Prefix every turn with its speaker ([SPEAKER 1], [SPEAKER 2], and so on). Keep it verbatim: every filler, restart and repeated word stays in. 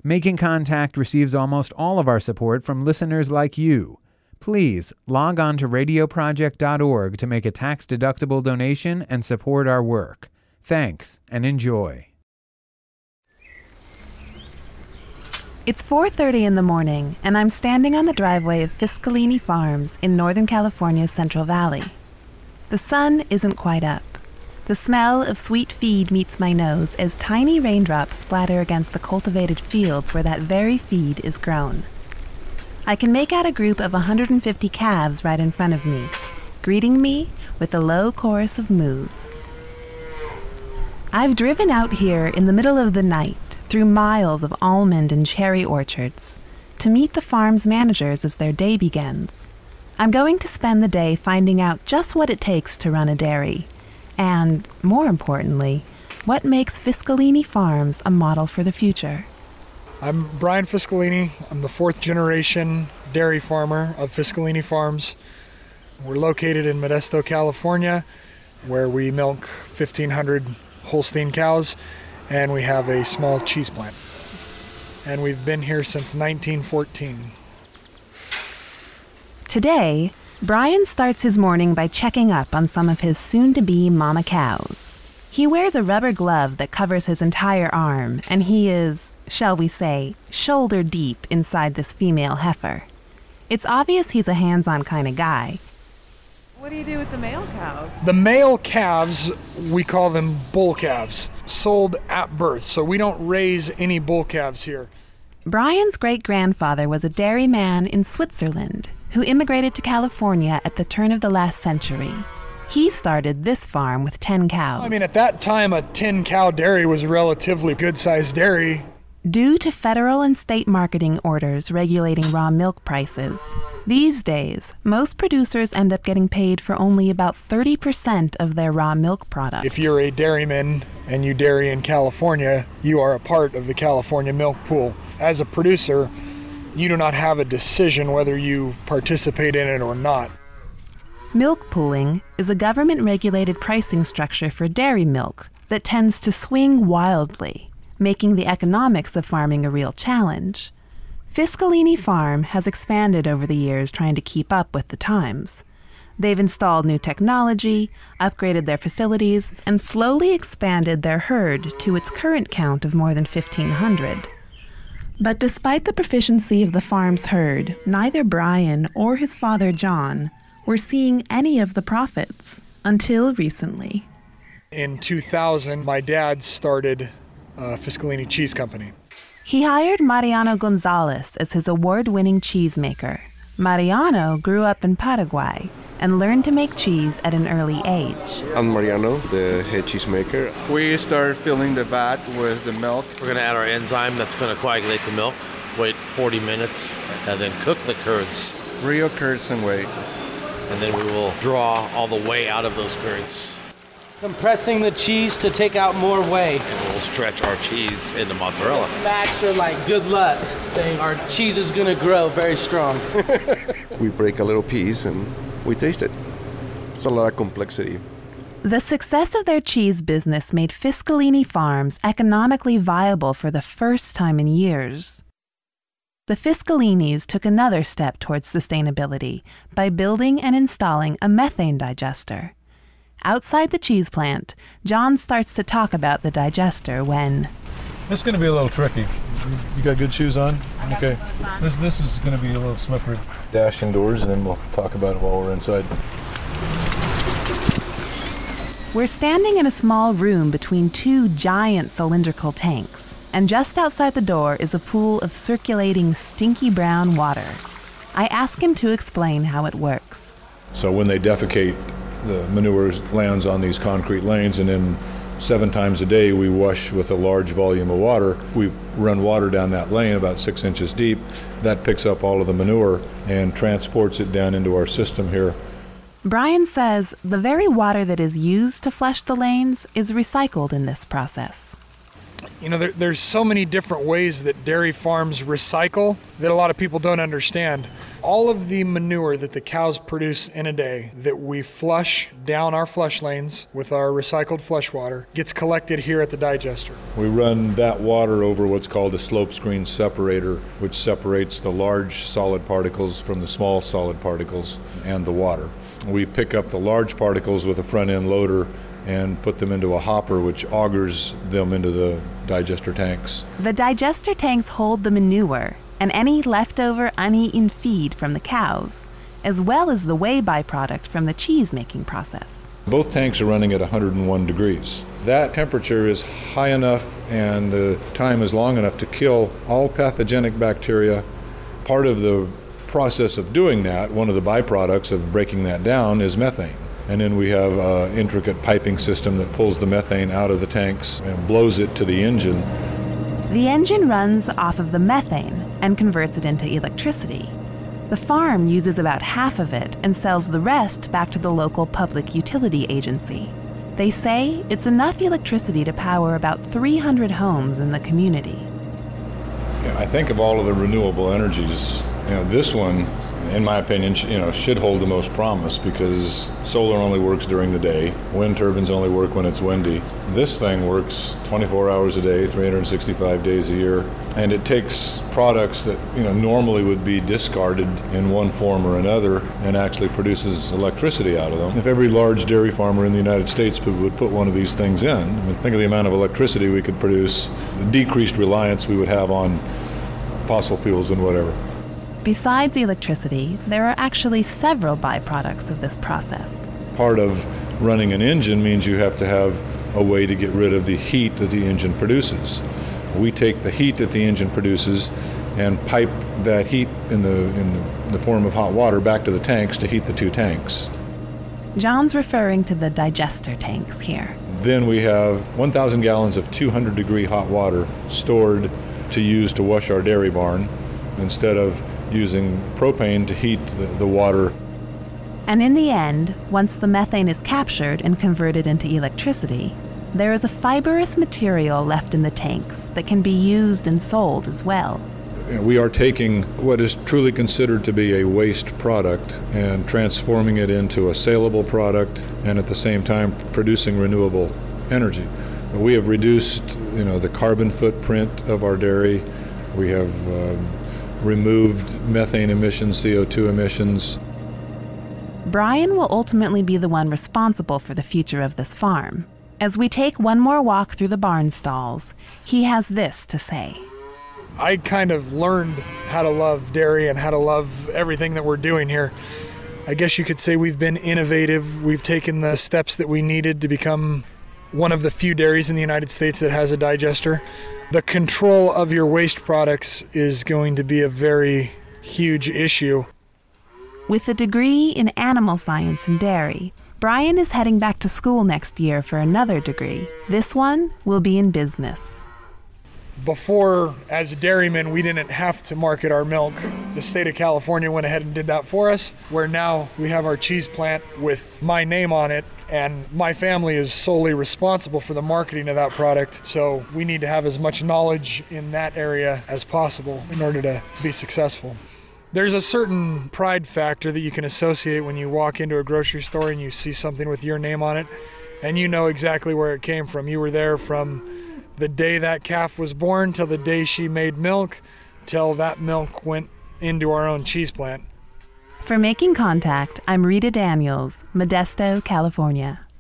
[SPEAKER 1] Making Contact receives almost all of our support from listeners like you. Please log on to radio project dot org to make a tax-deductible donation and support our work. Thanks, and enjoy.
[SPEAKER 2] It's four thirty in the morning, and I'm standing on the driveway of Fiscalini Farms in Northern California's Central Valley. The sun isn't quite up. The smell of sweet feed meets my nose as tiny raindrops splatter against the cultivated fields where that very feed is grown. I can make out a group of one hundred fifty calves right in front of me, greeting me with a low chorus of moos. I've driven out here in the middle of the night, through miles of almond and cherry orchards, to meet the farm's managers as their day begins. I'm going to spend the day finding out just what it takes to run a dairy, and, more importantly, what makes Fiscalini Farms a model for the future.
[SPEAKER 3] I'm Brian Fiscalini. I'm the fourth generation dairy farmer of Fiscalini Farms. We're located in Modesto, California, where we milk fifteen hundred Holstein cows, and we have a small cheese plant. And we've been here since nineteen fourteen.
[SPEAKER 2] Today, Brian starts his morning by checking up on some of his soon-to-be mama cows. He wears a rubber glove that covers his entire arm, and he is, shall we say, shoulder deep inside this female heifer. It's obvious he's a hands-on kind of guy.
[SPEAKER 4] What do you do with the male cows?
[SPEAKER 3] The male calves, we call them bull calves, sold at birth, so we don't raise any bull calves here.
[SPEAKER 2] Brian's great-grandfather was a dairyman in Switzerland who immigrated to California at the turn of the last century. He started this farm with ten cows.
[SPEAKER 3] I mean, at that time, a ten-cow dairy was a relatively good-sized dairy.
[SPEAKER 2] Due to federal and state marketing orders regulating raw milk prices, these days, most producers end up getting paid for only about thirty percent of their raw milk product.
[SPEAKER 3] If you're a dairyman and you dairy in California, you are a part of the California milk pool. As a producer, you do not have a decision whether you participate in it or not.
[SPEAKER 2] Milk pooling is a government-regulated pricing structure for dairy milk that tends to swing wildly, making the economics of farming a real challenge. Fiscalini Farm has expanded over the years trying to keep up with the times. They've installed new technology, upgraded their facilities, and slowly expanded their herd to its current count of more than fifteen hundred. But despite the proficiency of the farm's herd, neither Brian or his father John were seeing any of the profits until recently.
[SPEAKER 3] In two thousand, my dad started uh, Fiscalini Cheese Company.
[SPEAKER 2] He hired Mariano Gonzalez as his award-winning cheesemaker. Mariano grew up in Paraguay and learned to make cheese at an early age.
[SPEAKER 5] I'm Mariano, the head cheesemaker.
[SPEAKER 6] We started filling the vat with the milk.
[SPEAKER 7] We're going to add our enzyme that's going to coagulate the milk, wait forty minutes, and then cook the curds.
[SPEAKER 6] Real curds and whey.
[SPEAKER 7] And then we will draw all the whey out of those curds.
[SPEAKER 8] Compressing the cheese to take out more whey.
[SPEAKER 7] And we'll stretch our cheese into mozzarella.
[SPEAKER 8] Smacks are like good luck, saying our cheese is going to grow very strong.
[SPEAKER 5] We break a little piece and we taste it. It's a lot of complexity.
[SPEAKER 2] The success of their cheese business made Fiscalini Farms economically viable for the first time in years. The Fiscalinis took another step towards sustainability by building and installing a methane digester. Outside the cheese plant, John starts to talk about the digester when...
[SPEAKER 9] This is going to be a little tricky. You got good shoes on? Okay. This this is going to be a little slippery. Dash indoors and then we'll talk about it while we're inside.
[SPEAKER 2] We're standing in a small room between two giant cylindrical tanks, and just outside the door is a pool of circulating stinky brown water. I ask him to explain how it works.
[SPEAKER 9] So when they defecate, the manure lands on these concrete lanes, and then seven times a day we wash with a large volume of water. We run water down that lane about six inches deep. That picks up all of the manure and transports it down into our system here.
[SPEAKER 2] Brian says the very water that is used to flush the lanes is recycled in this process.
[SPEAKER 3] You know, there, there's so many different ways that dairy farms recycle that a lot of people don't understand. All of the manure that the cows produce in a day that we flush down our flush lanes with our recycled flush water gets collected here at the digester.
[SPEAKER 9] We run that water over what's called a slope screen separator, which separates the large solid particles from the small solid particles and the water. We pick up the large particles with a front end loader and put them into a hopper, which augers them into the digester tanks.
[SPEAKER 2] The digester tanks hold the manure and any leftover uneaten feed from the cows, as well as the whey byproduct from the cheese-making process.
[SPEAKER 9] Both tanks are running at one hundred one degrees. That temperature is high enough and the time is long enough to kill all pathogenic bacteria. Part of the process of doing that, one of the byproducts of breaking that down, is methane. And then we have an intricate piping system that pulls the methane out of the tanks and blows it to the engine.
[SPEAKER 2] The engine runs off of the methane and converts it into electricity. The farm uses about half of it and sells the rest back to the local public utility agency. They say it's enough electricity to power about three hundred homes in the community.
[SPEAKER 9] Yeah, I think of all of the renewable energies, you know, this one, in my opinion, you know, should hold the most promise because solar only works during the day. Wind turbines only work when it's windy. This thing works twenty-four hours a day, three hundred sixty-five days a year, and it takes products that, you know, normally would be discarded in one form or another and actually produces electricity out of them. If every large dairy farmer in the United States would put one of these things in, I mean, think of the amount of electricity we could produce, the decreased reliance we would have on fossil fuels and whatever.
[SPEAKER 2] Besides electricity, there are actually several byproducts of this process.
[SPEAKER 9] Part of running an engine means you have to have a way to get rid of the heat that the engine produces. We take the heat that the engine produces and pipe that heat in the, in the form of hot water back to the tanks to heat the two tanks.
[SPEAKER 2] John's referring to the digester tanks here.
[SPEAKER 9] Then we have one thousand gallons of two hundred degree hot water stored to use to wash our dairy barn instead of using propane to heat the, the water.
[SPEAKER 2] And in the end, once the methane is captured and converted into electricity, there is a fibrous material left in the tanks that can be used and sold as well.
[SPEAKER 9] We are taking what is truly considered to be a waste product and transforming it into a saleable product and at the same time producing renewable energy. We have reduced, you know, the carbon footprint of our dairy. We have um, removed methane emissions, C O two emissions.
[SPEAKER 2] Brian will ultimately be the one responsible for the future of this farm. As we take one more walk through the barn stalls, he has this to say.
[SPEAKER 3] I kind of learned how to love dairy and how to love everything that we're doing here. I guess you could say we've been innovative. We've taken the steps that we needed to become one of the few dairies in the United States that has a digester. The control of your waste products is going to be a very huge issue.
[SPEAKER 2] With a degree in animal science and dairy, Brian is heading back to school next year for another degree. This one will be in business.
[SPEAKER 3] Before, as dairymen, we didn't have to market our milk. The state of California went ahead and did that for us, where now we have our cheese plant with my name on it, and my family is solely responsible for the marketing of that product. So we need to have as much knowledge in that area as possible in order to be successful. There's a certain pride factor that you can associate when you walk into a grocery store and you see something with your name on it, and you know exactly where it came from. You were there from the day that calf was born till the day she made milk, till that milk went into our own cheese plant.
[SPEAKER 2] For Making Contact, I'm Rita Daniels, Modesto, California.